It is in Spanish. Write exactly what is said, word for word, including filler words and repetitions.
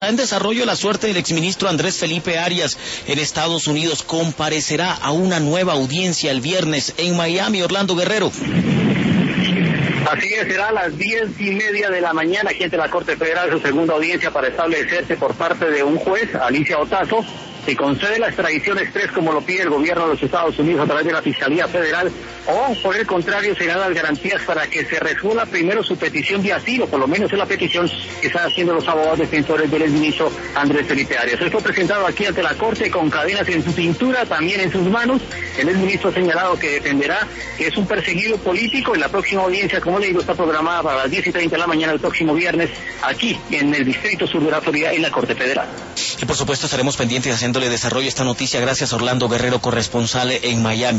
En desarrollo, la suerte del exministro Andrés Felipe Arias en Estados Unidos comparecerá a una nueva audiencia el viernes en Miami. Orlando Guerrero. Así es, será a las diez y media de la mañana aquí ante la Corte Federal su segunda audiencia para establecerse por parte de un juez, Alicia Otazo, si concede la extradición express como lo pide el gobierno de los Estados Unidos a través de la Fiscalía Federal, o por el contrario se dan las garantías para que se resuelva primero su petición de asilo, por lo menos es la petición que están haciendo los abogados defensores del exministro Andrés Felipe Arias. Esto presentado aquí ante la Corte con cadenas en su cintura, también en sus manos. El exministro ha señalado que defenderá que es un perseguido político. En la próxima audiencia, como le digo, está programada para las diez y treinta de la mañana el próximo viernes, aquí en el Distrito Sur de la Florida, en la Corte Federal. Y por supuesto estaremos pendientes haciéndole desarrollo a esta noticia. Gracias, Orlando Guerrero, corresponsal en Miami.